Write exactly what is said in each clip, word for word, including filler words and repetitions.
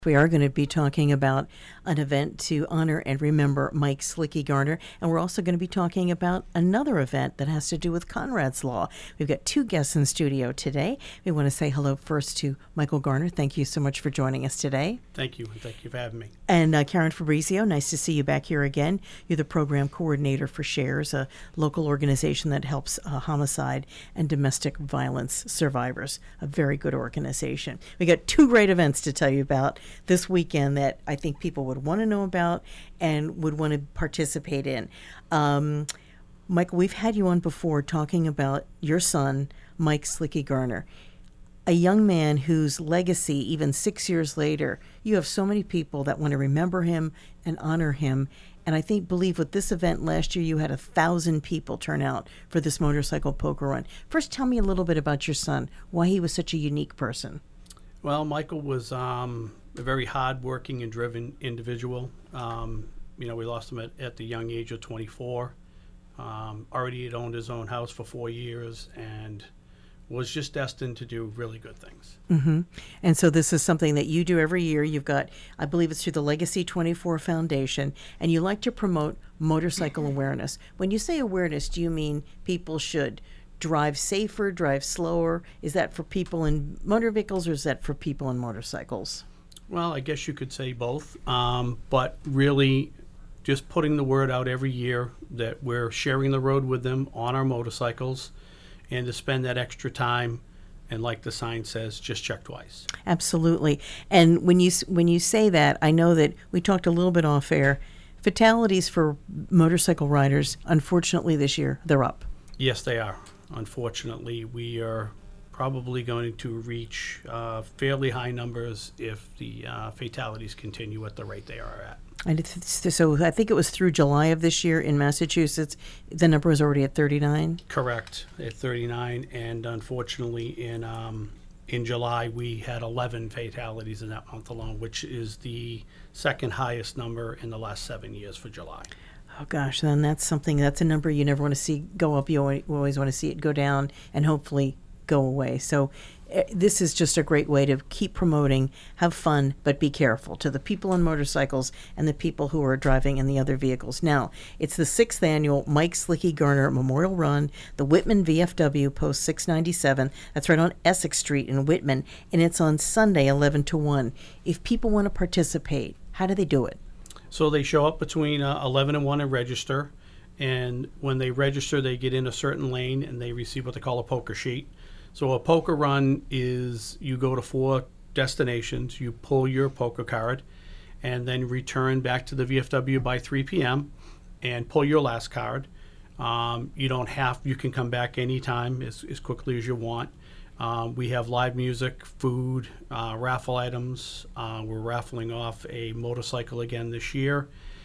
We are going to be talking about an event to honor and remember Mike Slicky Garner, and we're also going to be talking about another event that has to do with Conrad's Law. We've got two guests in studio today. We want to say hello first to Michael Garner. Thank you so much for joining us today. Thank you, and thank you for having me. And uh, Karen Fabrizio, nice to see you back here again. You're the program coordinator for SHARES, a local organization that helps uh, homicide and domestic violence survivors. A very good organization. We got two great events to tell you about this weekend that I think people would want to know about and would want to participate in. Um, Michael, we've had you on before talking about your son, Mike Slicky Garner, a young man whose legacy, even six years later, you have so many people that want to remember him and honor him. And I think, believe with this event last year, you had a thousand people turn out for this motorcycle poker run. First, tell me a little bit about your son, why he was such a unique person. Well, Michael was um, a very hard-working and driven individual. Um, you know, we lost him at, at the young age of twenty-four. Um, already had owned his own house for four years and was just destined to do really good things. Mm-hmm. And so this is something that you do every year. You've got, I believe it's through the Legacy twenty-four Foundation, and you like to promote motorcycle awareness. When you say awareness, do you mean people should drive safer, drive slower? Is that for people in motor vehicles, or is that for people in motorcycles? Well, I guess you could say both, um, but really just putting the word out every year that we're sharing the road with them on our motorcycles, and to spend that extra time, and like the sign says, just check twice. Absolutely. And when you when you say that, I know that we talked a little bit off air. Fatalities for motorcycle riders, unfortunately this year, they're up. Yes, they are. Unfortunately, we are probably going to reach uh, fairly high numbers if the uh, fatalities continue at the rate they are at. And it's, so I think it was through July of this year in Massachusetts, the number was already at thirty-nine? Correct, at thirty-nine, and unfortunately in um, in July we had eleven fatalities in that month alone, which is the second highest number in the last seven years for July. Oh, gosh, then that's something, that's a number you never want to see go up. You always, always want to see it go down and hopefully go away. So uh, this is just a great way to keep promoting, have fun, but be careful to the people on motorcycles and the people who are driving in the other vehicles. Now, it's the sixth annual Mike Slicky Garner Memorial Run, the Whitman V F W, Post six ninety-seven. That's right on Essex Street in Whitman, and it's on Sunday, eleven to one. If people want to participate, how do they do it? So they show up between uh, eleven and one and register, and when they register, they get in a certain lane and they receive what they call a poker sheet. So a poker run is you go to four destinations, you pull your poker card, and then return back to the V F W by three p.m. and pull your last card. Um, you don't have, you can come back anytime as, as quickly as you want. Um, we have live music, food, uh, raffle items. Uh, we're raffling off a motorcycle again this year,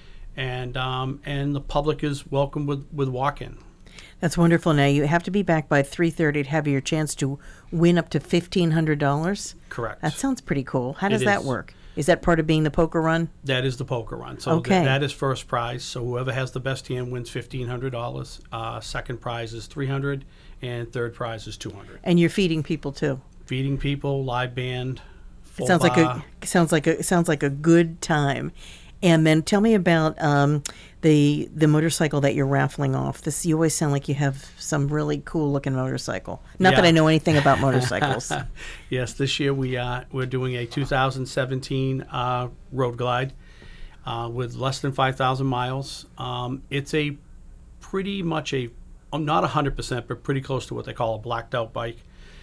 and um, and the public is welcome with, with walk-in. That's wonderful. Now, you have to be back by three thirty to have your chance to win up to fifteen hundred dollars? Correct. That sounds pretty cool. How does It that is. work? Is that part of being the poker run? That is the poker run. So Okay. th- that is first prize. So whoever has the best hand wins fifteen hundred dollars. Uh, second prize is three hundred dollars, and third prize is two hundred dollars. And you're feeding people, too. Feeding people, live band, full It sounds like bar. a sounds like a sounds like a good time. And then tell me about um, the the motorcycle that you're raffling off. This, you always sound like you have some really cool looking motorcycle. Not that Yeah. I know anything about motorcycles. Yes, this year we uh, we're doing a two thousand seventeen uh, Road Glide uh, with less than five thousand miles. Um, it's a pretty much a um, not one hundred percent, but pretty close to what they call a blacked out bike.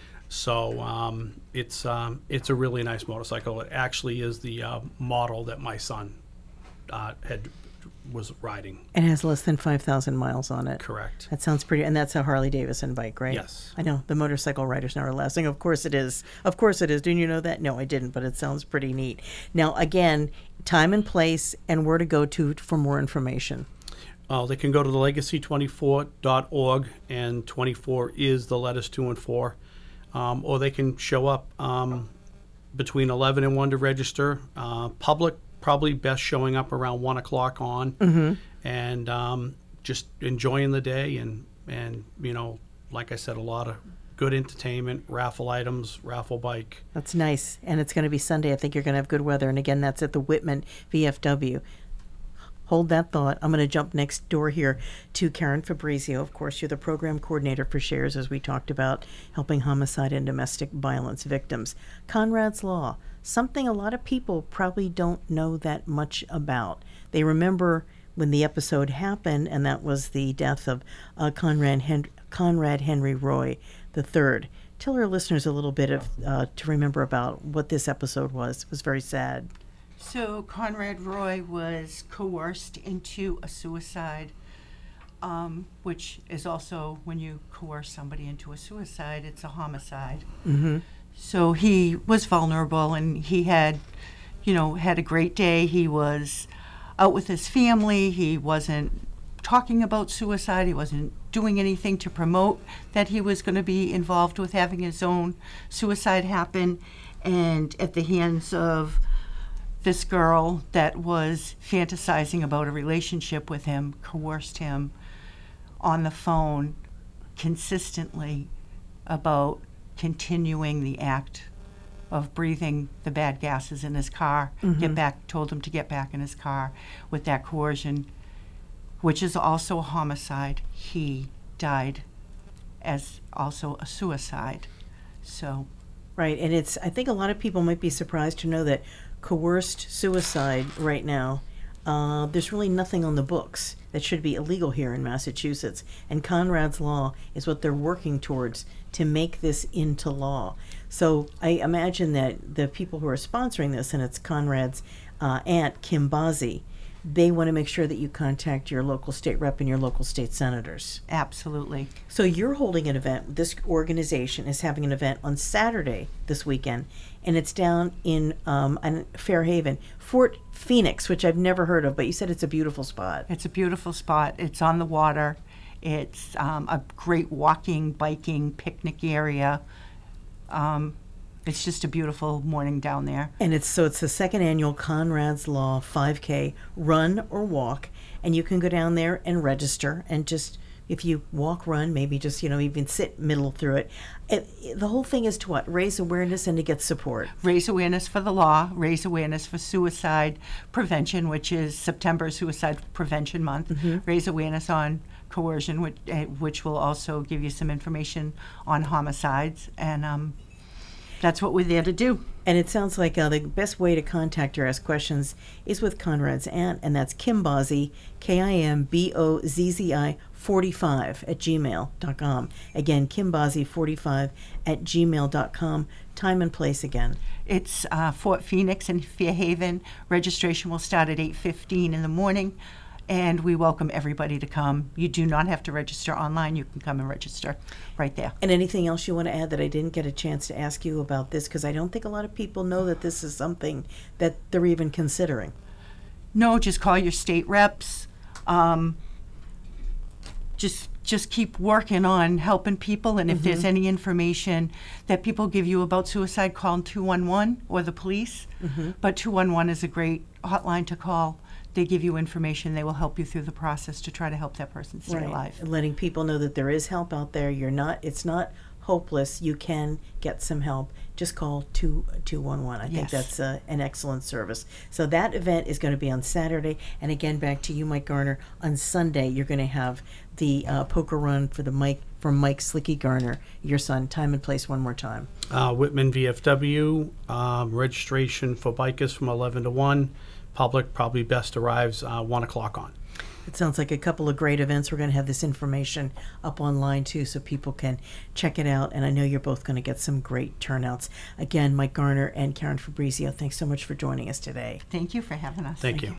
So um, it's um, it's a really nice motorcycle. It actually is the uh, model that my son uh, had was riding. It has less than five thousand miles on it. Correct. That sounds pretty, and that's a Harley Davidson bike, right? Yes. I know, the motorcycle riders now are lasting. Of course it is. Of course it is. Didn't you know that? No, I didn't, but it sounds pretty neat. Now, again, time and place and where to go to for more information. Uh, they can go to the legacy twenty-four dot org, and twenty-four is the letters two and four. Um, or they can show up um, between eleven and one to register. Uh, public, probably best showing up around one o'clock on, Mm-hmm. and um, just enjoying the day. And, and, you know, like I said, a lot of good entertainment, raffle items, raffle bike. That's nice. And it's going to be Sunday. I think you're going to have good weather. And again, that's at the Whitman V F W. Hold that thought. I'm going to jump next door here to Karen Fabrizio. Of course, you're the program coordinator for SHARES, as we talked about, helping homicide and domestic violence victims. Conrad's Law, something a lot of people probably don't know that much about. They remember when the episode happened, and that was the death of uh, Conrad, Hen- Conrad Henry Roy the third. Tell our listeners a little bit of uh, to remember about what this episode was. It was very sad. So Conrad Roy was coerced into a suicide, um, which is also, when you coerce somebody into a suicide, it's a homicide. Mm-hmm. So he was vulnerable, and he had, you know, had a great day. He was out with his family. He wasn't talking about suicide. He wasn't doing anything to promote that he was going to be involved with having his own suicide happen. And at the hands of this girl that was fantasizing about a relationship with him, coerced him on the phone consistently about continuing the act of breathing the bad gases in his car, Mm-hmm. get back, told him to get back in his car with that coercion, which is also a homicide. He died as also a suicide. So, Right, and it's, I think a lot of people might be surprised to know that coerced suicide right now, uh, there's really nothing on the books that should be illegal here in Massachusetts. And Conrad's Law is what they're working towards to make this into law. So I imagine that the people who are sponsoring this, and it's Conrad's uh, aunt, Kim Bazzi, they want to make sure that you contact your local state rep and your local state senators. absolutely. So you're holding an event. This organization is having an event on Saturday this weekend, and it's down in um, in Fairhaven, Fort Phoenix, which I've never heard of, but you said it's a beautiful spot. It's a beautiful spot. It's on the water. It's um, a great walking, biking, picnic area. Um, it's just a beautiful morning down there. And it's so it's the second annual Conrad's Law five K run or walk, and you can go down there and register, and just if you walk, run, maybe just you know even sit middle through it. it. The whole thing is to what? Raise awareness and to get support. Raise awareness for the law, raise awareness for suicide prevention, which is September Suicide Prevention Month. Mm-hmm. Raise awareness on coercion, which, uh, which will also give you some information on homicides. And um, that's what we're there to do. And it sounds like uh, the best way to contact or ask questions is with Conrad's aunt, and that's Kim Bozzi, K I M B O Z Z I forty-five at gmail dot com. Again, Kim Bozzi forty-five at gmail dot com. Time and place again. It's uh, Fort Phoenix in Fairhaven. Registration will start at eight fifteen in the morning, and we welcome everybody to come. You do not have to register online. You can come and register right there. And anything else you want to add that I didn't get a chance to ask you about this? Because I don't think a lot of people know that this is something that they're even considering. No, just call your state reps. Um, just just keep working on helping people, and if Mm-hmm. there's any information that people give you about suicide, call two one one or the police. Mm-hmm. But two one one is a great hotline to call. They give you information. They will help you through the process to try to help that person stay alive. And letting people know that there is help out there. You're not. It's not hopeless. You can get some help. Just call two two one one. I think Yes. that's uh, an excellent service. So that event is going to be on Saturday, and again, back to you, Mike Garner. On Sunday, you're going to have the uh, poker run for the Mike from Mike Slicky Garner, your son. Time and place one more time. Uh, Whitman V F W, um, registration for bikers from eleven to one. Public probably best arrives uh, one o'clock on. It sounds like a couple of great events. We're going to have this information up online too, so people can check it out. And I know you're both going to get some great turnouts. Again, Mike Garner and Karen Fabrizio, thanks so much for joining us today. Thank you for having us. Thank you.